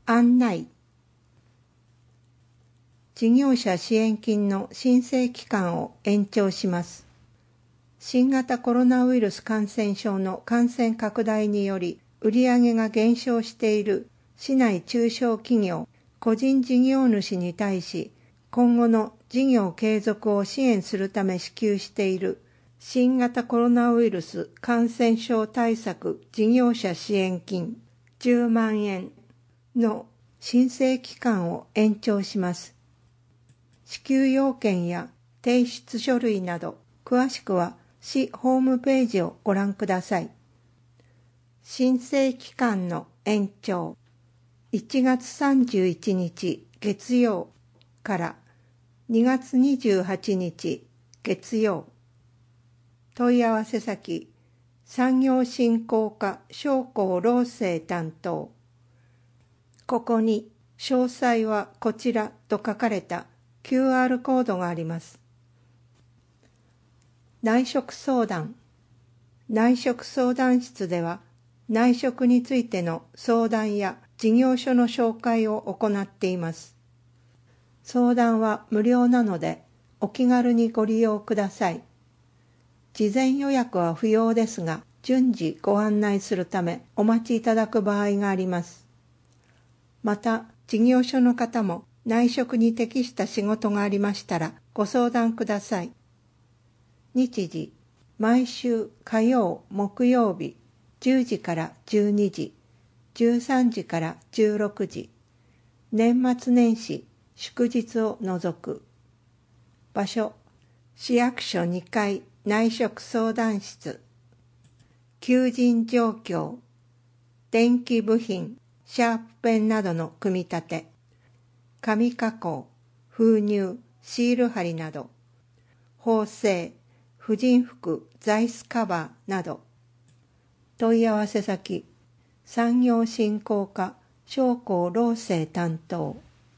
案内。事業者支援金の申請期間を延長します。新型コロナウイルス感染症の感染拡大により売上が減少している市内中小企業、個人事業主に対し、今後の事業継続を支援するため支給している新型コロナウイルス感染症対策事業者支援金10万円の申請期間を延長します。支給要件や提出書類など、詳しくは市ホームページをご覧ください。申請期間の延長、1月31日月曜から2月28日月曜。問い合わせ先、産業振興課商工労政担当。ここに詳細はこちらと書かれた QR コードがあります。内職相談。内職相談室では内職についての相談や事業所の紹介を行っています。相談は無料なのでお気軽にご利用ください。事前予約は不要ですが、順次ご案内するためお待ちいただく場合があります。また、事業所の方も内職に適した仕事がありましたらご相談ください。日時、毎週火曜、木曜日、10時から12時、13時から16時、年末年始、祝日を除く。場所、市役所2階内職相談室。求人状況、電気部品、シャープペンなどの組み立て、紙加工、封入、シール貼りなど、縫製、婦人服、座椅子カバーなど。問い合わせ先、産業振興課商工労政担当。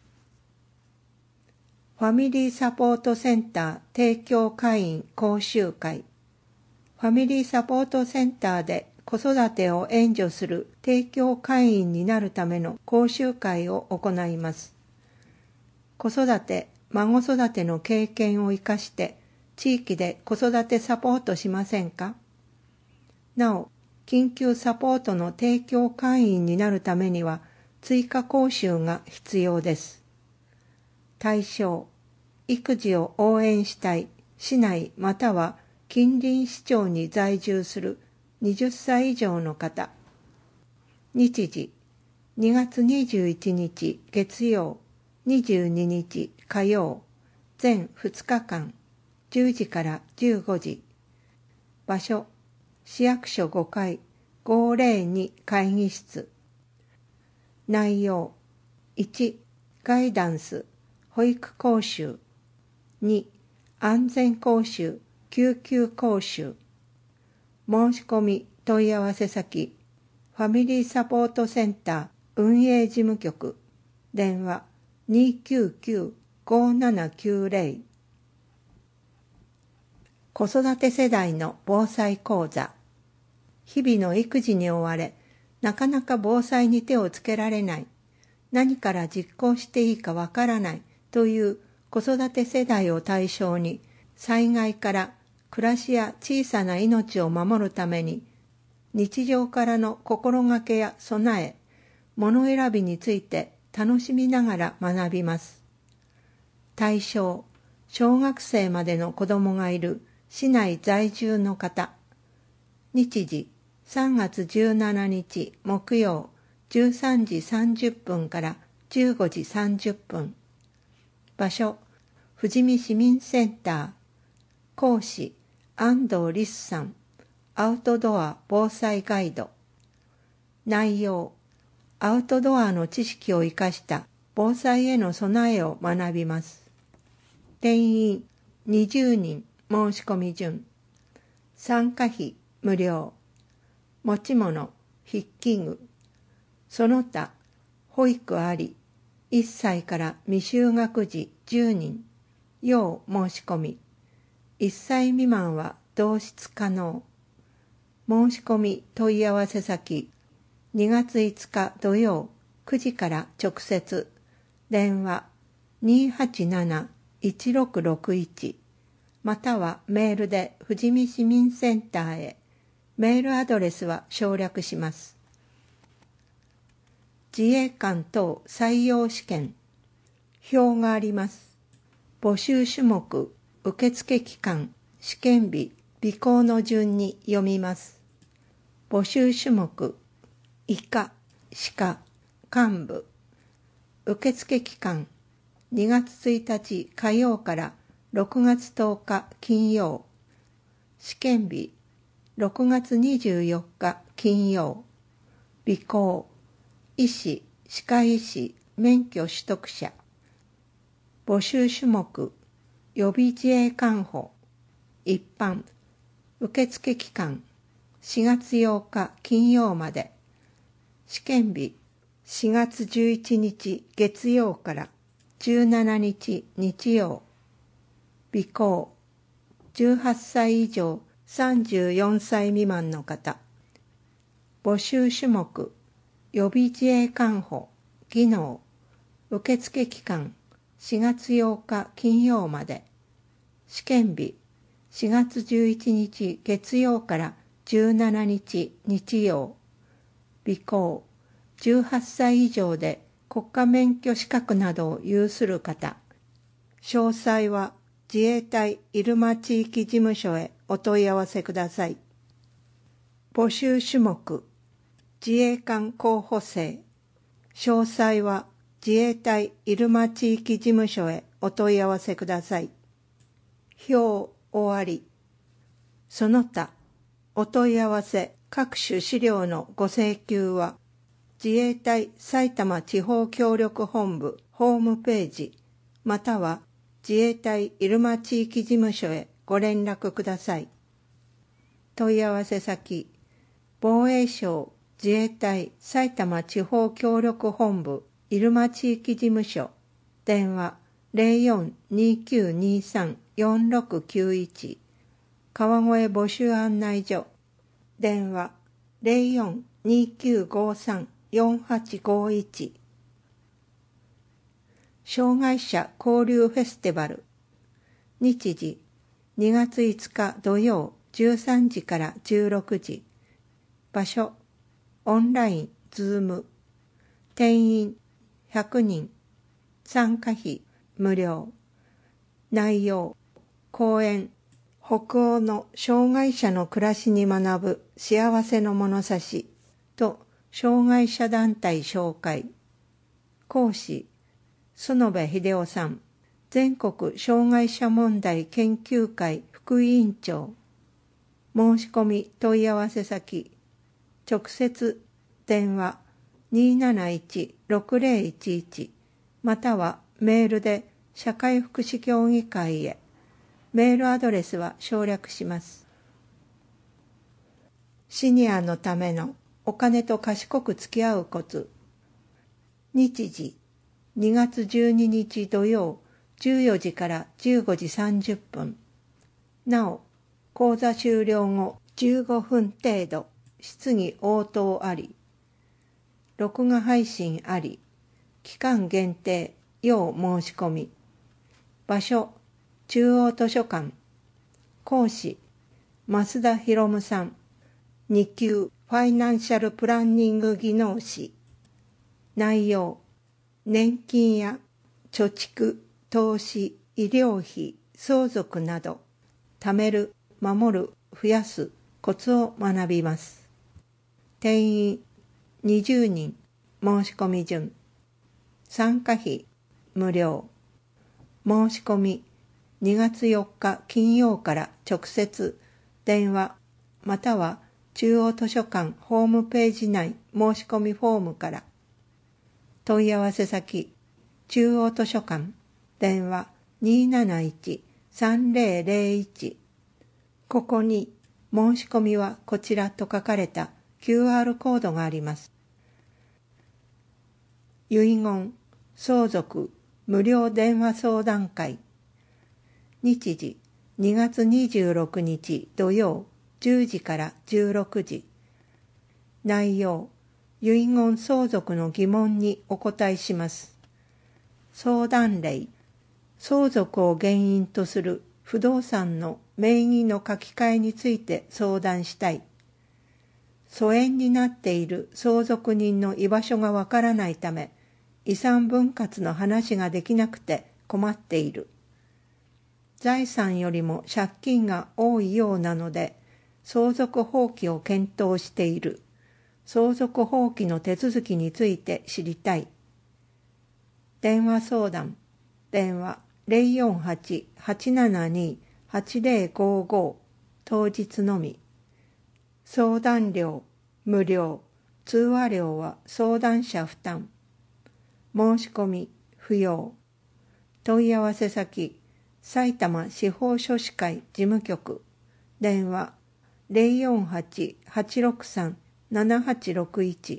ファミリーサポートセンター提供会員講習会。ファミリーサポートセンターで子育てを援助する提供会員になるための講習会を行います。子育て、孫育ての経験を生かして地域で子育てサポートしませんか？なお、緊急サポートの提供会員になるためには追加講習が必要です。対象、育児を応援したい市内または近隣市町に在住する20歳以上の方。日時、2月21日月曜、22日火曜、全2日間、10時から15時。場所、市役所5階502会議室。内容、1、ガイダンス、保育講習。2、安全講習、救急講習。申し込み問い合わせ先、ファミリーサポートセンター運営事務局。電話、299-5790。子育て世代の防災講座。日々の育児に追われ、なかなか防災に手をつけられない、何から実行していいかわからないという子育て世代を対象に、災害から暮らしや小さな命を守るために、日常からの心がけや備え、物選びについて楽しみながら学びます。対象、小学生までの子供がいる市内在住の方。日時、3月17日木曜13時30分から15時30分。場所、富士見市民センター。講師、安藤リスさん。アウトドア防災ガイド。内容、アウトドアの知識を生かした防災への備えを学びます。定員20人申し込み順。参加費無料。持ち物、筆記具。その他、保育あり、1歳から未就学児10人、要申し込み。1歳未満は同室可能。申し込み問い合わせ先、2月5日土曜 9時から直接、電話 287-1661 またはメールで富士見市民センターへ。メールアドレスは省略します。自衛官等採用試験。表があります。募集種目、受付期間、試験日、備考の順に読みます。募集種目、医科、歯科、幹部。受付期間、2月1日火曜から6月10日金曜。試験日、6月24日金曜。備考、医師、歯科医師、免許取得者。募集種目、予備自衛官補。一般、受付期間、4月8日金曜まで。試験日、4月11日月曜から17日日曜。備考、18歳以上34歳未満の方。募集種目、予備自衛官補、技能。受付期間、4月8日金曜まで。試験日、4月11日月曜から17日日曜。備考、18歳以上で国家免許資格などを有する方。詳細は自衛隊入間地域事務所へお問い合わせください。募集種目、自衛官候補生。詳細は自衛隊入間地域事務所へお問い合わせください。表終わり。その他、お問い合わせ各種資料のご請求は、自衛隊埼玉地方協力本部ホームページ、または自衛隊入間地域事務所へご連絡ください。問い合わせ先、防衛省自衛隊埼玉地方協力本部入間地域事務所、電話 04-2923-4691 川越募集案内所、電話 04-2953-4851 障害者交流フェスティバル。日時2月5日土曜13時から16時。場所オンラインズーム。定員100人。参加費無料。内容講演、北欧の障害者の暮らしに学ぶ幸せの物差しと障害者団体紹介。講師園部秀夫さん、全国障害者問題研究会副委員長。申し込み問い合わせ先、直接電話 271-6011 またはメールで社会福祉協議会へ。メールアドレスは省略します。シニアのためのお金と賢く付き合うコツ。日時2月12日土曜14時から15時30分。なお、講座終了後15分程度、質疑応答あり。録画配信あり。期間限定、要申し込み。場所、中央図書館。講師、増田博さん。2級ファイナンシャルプランニング技能士。内容、年金や貯蓄、投資、医療費、相続など、貯める、守る、増やすコツを学びます。定員20人、申し込み順。参加費無料。申し込み2月4日金曜から直接電話または中央図書館ホームページ内申し込みフォームから。問い合わせ先、中央図書館、電話 271-3001。ここに申し込みはこちらと書かれた QR コードがあります。遺言、相続、無料電話相談会。日時2月26日土曜10時から16時。内容、 遺言相続の疑問にお答えします。相談例、相続を原因とする不動産の名義の書き換えについて相談したい。疎遠になっている相続人の居場所がわからないため、遺産分割の話ができなくて困っている。財産よりも借金が多いようなので、相続放棄を検討している。相続放棄の手続きについて知りたい。電話相談。電話 048-872-8055 当日のみ。相談料無料。通話料は相談者負担。申し込み不要。問い合わせ先埼玉司法書士会事務局。電話 048-863-7861。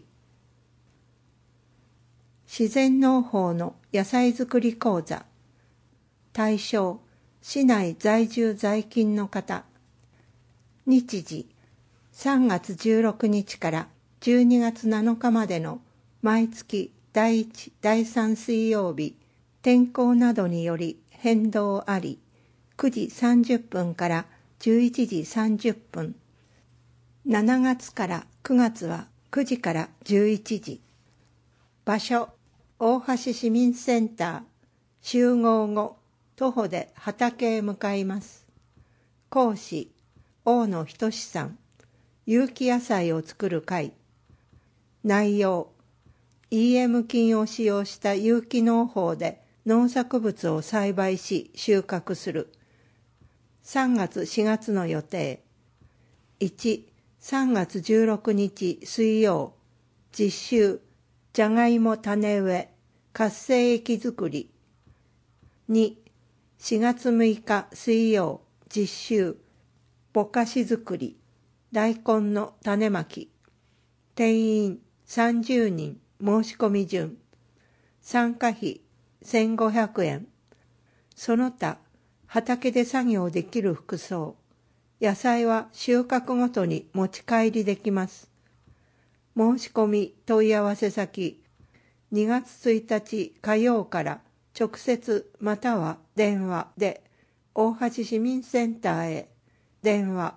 自然農法の野菜作り講座。対象、市内在住在勤の方。日時、3月16日から12月7日までの毎月第1、第3水曜日、天候などにより変動あり、9時30分から11時30分。7月から9月は9時から11時。場所、大橋市民センター。集合後、徒歩で畑へ向かいます。講師、大野仁さん。有機野菜を作る会。内容、EM 菌を使用した有機農法で農作物を栽培し収穫する。3月4月の予定。1、3月16日水曜。実習、じゃがいも種植え、活性液作り。2、4月6日水曜。実習、ぼかし作り。大根の種まき。定員30人申し込み順。参加費1500円。その他、畑で作業できる服装。野菜は収穫ごとに持ち帰りできます。申し込み問い合わせ先、2月1日火曜から直接または電話で、大橋市民センターへ。電話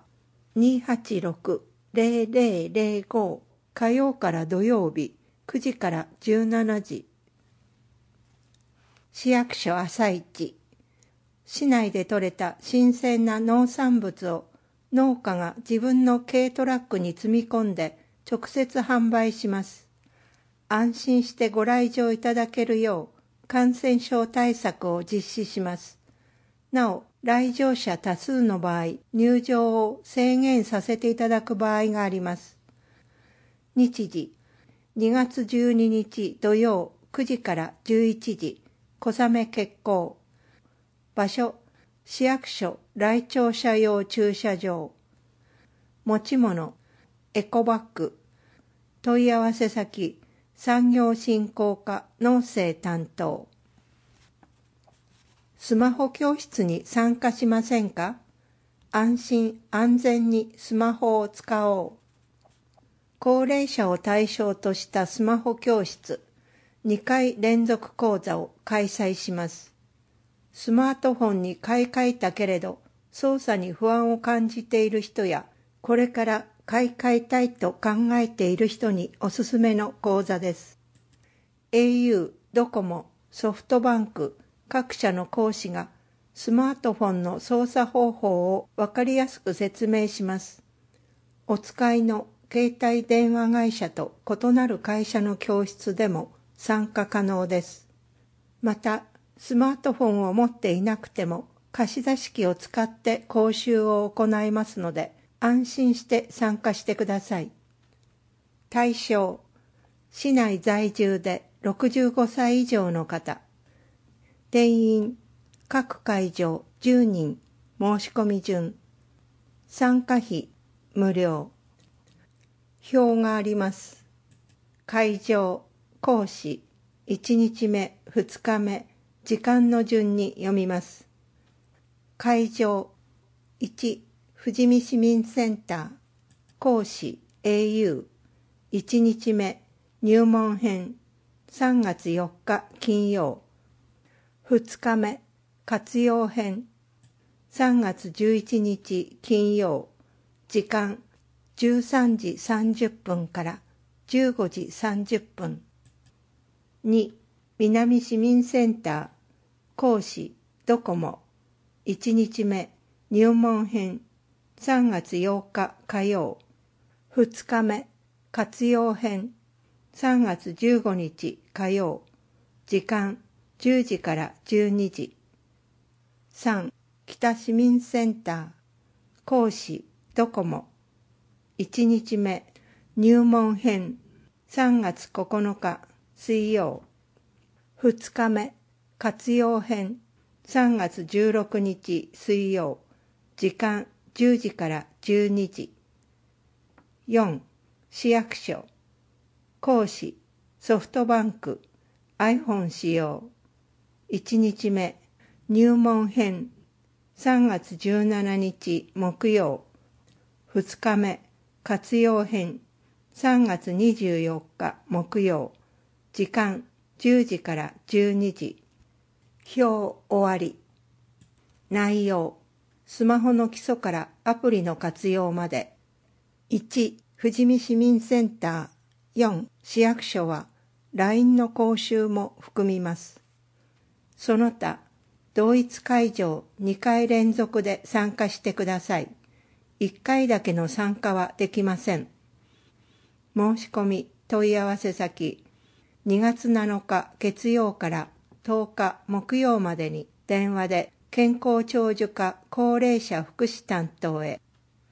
286-0005火曜から土曜日9時から17時。市役所朝市。市内で採れた新鮮な農産物を農家が自分の軽トラックに積み込んで直接販売します。安心してご来場いただけるよう感染症対策を実施します。なお、来場者多数の場合、入場を制限させていただく場合があります。日時、2月12日土曜9時から11時、小雨決行。場所、市役所来庁舎用駐車場。持ち物、エコバッグ。問い合わせ先、産業振興課農政担当。スマホ教室に参加しませんか？安心安全にスマホを使おう。高齢者を対象としたスマホ教室2回連続講座を開催します。スマートフォンに買い替えたけれど操作に不安を感じている人や、これから買い替えたいと考えている人におすすめの講座です。au、ドコモ、ソフトバンク、各社の講師がスマートフォンの操作方法をわかりやすく説明します。お使いの携帯電話会社と異なる会社の教室でも参加可能です。また、スマートフォンを持っていなくても貸し出し機を使って講習を行いますので、安心して参加してください。対象、市内在住で65歳以上の方。定員、各会場10人、申し込み順。参加費、無料。表があります。会場、講師、1日目、2日目、時間の順に読みます。会場、1、富士見市民センター。講師、au。1日目、 入門編3月4日金曜。2日目活用編3月11日金曜。時間13時30分から15時30分。2、南市民センター講師ドコモ。1日目入門編3月8日火曜。2日目活用編3月15日火曜。時間10時から12時。3、北市民センター講師ドコモ。1日目入門編3月9日水曜。2日目活用編3月16日水曜。時間10時から12時。4、市役所講師ソフトバンク iPhone 使用。1日目入門編3月17日木曜。2日目活用編3月24日木曜。時間10時から12時。表終わり。内容。スマホの基礎からアプリの活用まで。1、富士見市民センター。4、市役所は LINE の講習も含みます。その他、同一会場2回連続で参加してください。1回だけの参加はできません。申し込み問い合わせ先、2月7日月曜から10日木曜までに電話で健康長寿課高齢者福祉担当へ。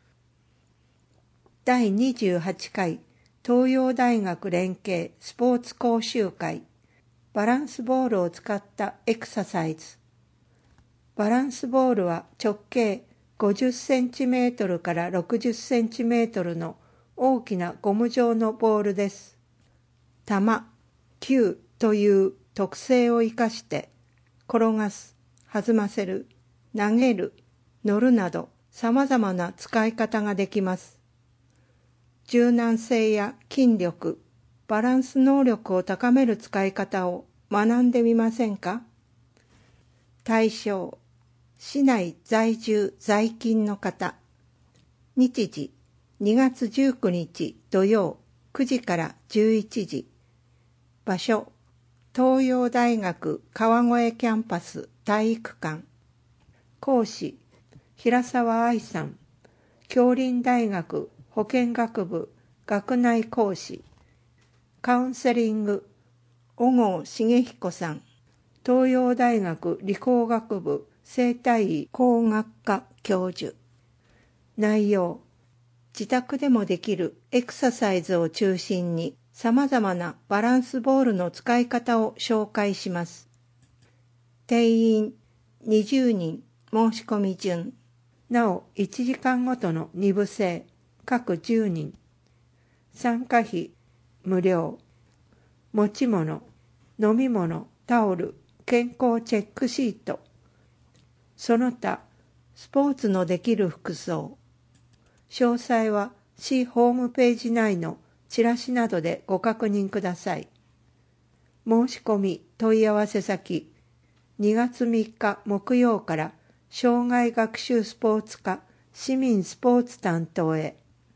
第28回東洋大学連携スポーツ講習会。バランスボールを使ったエクササイズ。バランスボールは直径50センチメートルから60センチメートルの大きなゴム状のボールです。球、球という特性を生かして転がす、弾ませる、投げる、乗るなど様々な使い方ができます。柔軟性や筋力、バランス能力を高める使い方を学んでみませんか？対象、市内在住在勤の方。日時、2月19日土曜9時から11時。場所、東洋大学川越キャンパス体育館。講師、平沢愛さん。杏林大学保健学部学内講師。カウンセリング、小郷茂彦さん。東洋大学理工学部生態医工学科教授。内容、自宅でもできるエクササイズを中心に様々なバランスボールの使い方を紹介します。定員20人申し込み順。なお1時間ごとの2部制、各10人。参加費無料。持ち物、飲み物、タオル、健康チェックシート。その他、スポーツのできる服装。詳細は市ホームページ内のチラシなどでご確認ください。申し込み問い合わせ先、2月3日木曜から障害学習スポーツ科市民スポーツ担当へ。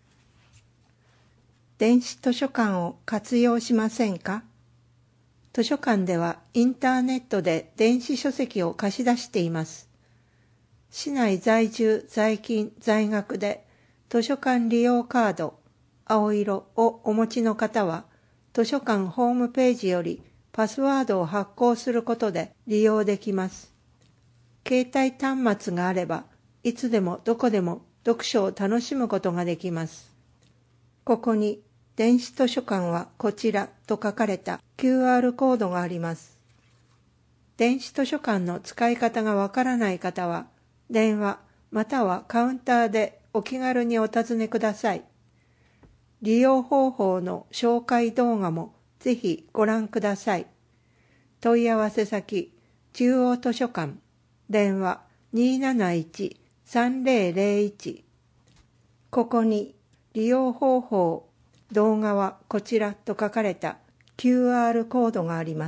電子図書館を活用しませんか？図書館ではインターネットで電子書籍を貸し出しています。市内在住在勤在学で図書館利用カード青色をお持ちの方は図書館ホームページよりパスワードを発行することで利用できます。携帯端末があればいつでもどこでも読書を楽しむことができます。ここに電子図書館はこちらと書かれた QR コードがあります。電子図書館の使い方がわからない方は電話またはカウンターでお気軽にお尋ねください。利用方法の紹介動画もぜひご覧ください。問い合わせ先、中央図書館、電話 271-3001。ここに利用方法、動画はこちらと書かれた QR コードがあります。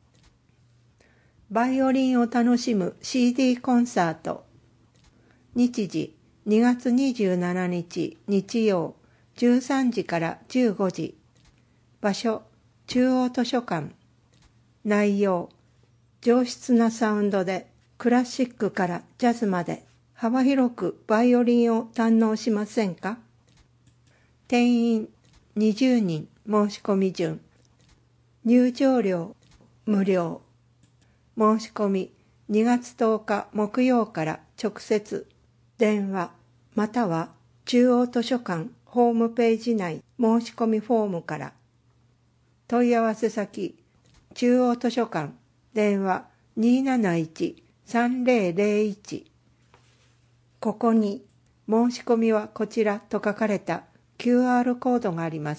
バイオリンを楽しむ CD コンサート。日時2月27日日曜13時から15時。場所中央図書館。内容上質なサウンドでクラシックからジャズまで幅広くバイオリンを堪能しませんか？定員20人申し込み順。入場料無料。申し込み2月10日木曜から直接電話または中央図書館ホームページ内申し込みフォームから。問い合わせ先中央図書館電話271-3001。ここに申し込みはこちらと書かれた QR コードがあります。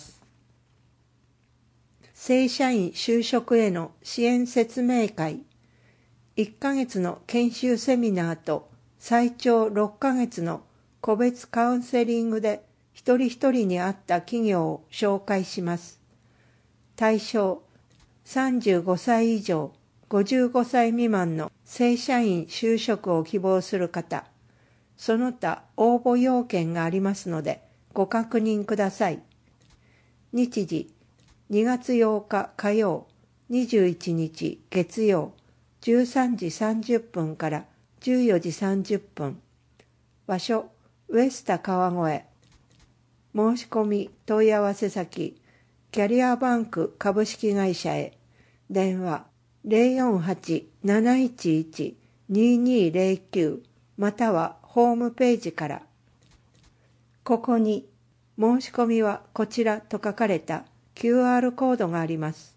正社員就職への支援説明会。1ヶ月の研修セミナーと最長6ヶ月の個別カウンセリングで一人一人に合った企業を紹介します。対象35歳以上55歳未満の正社員就職を希望する方、その他応募要件がありますのでご確認ください。日時2月8日火曜、21日月曜、13時30分から14時30分。場所、ウエスタ川越。申し込み問い合わせ先、キャリアバンク株式会社へ。電話048-711-2209またはホームページから。ここに申し込みはこちらと書かれた QR コードがあります。